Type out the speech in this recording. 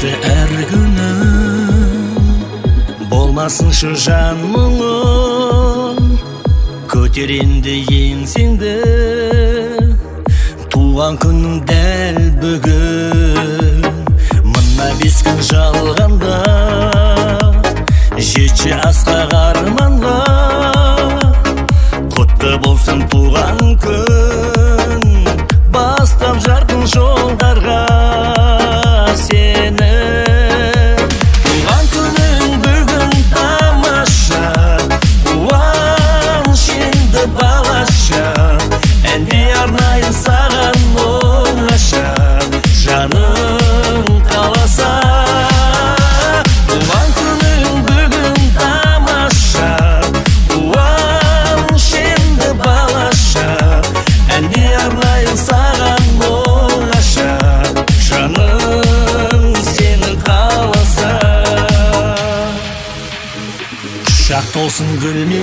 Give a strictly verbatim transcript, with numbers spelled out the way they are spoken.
өтсө әр күнүм, болмасын шу жан мұңы, көтеринди еңсеңде, туған күнің дәл бүгін. Мына бес күн жалғанда, жетші асқақ арманға, құтты болсын туған күн, бастап жарқын жолдарға сені. Туған күнің бүгін тамаша, қуаныш енді балаша, әнде арнайын саған оңаша, жаның қаласа. Туған күнің бүгін тамаша, қуаныш енді балаша, әнде арнайын саған оңаша, жаның сенің қаласа. Құшақ толсын гүлмен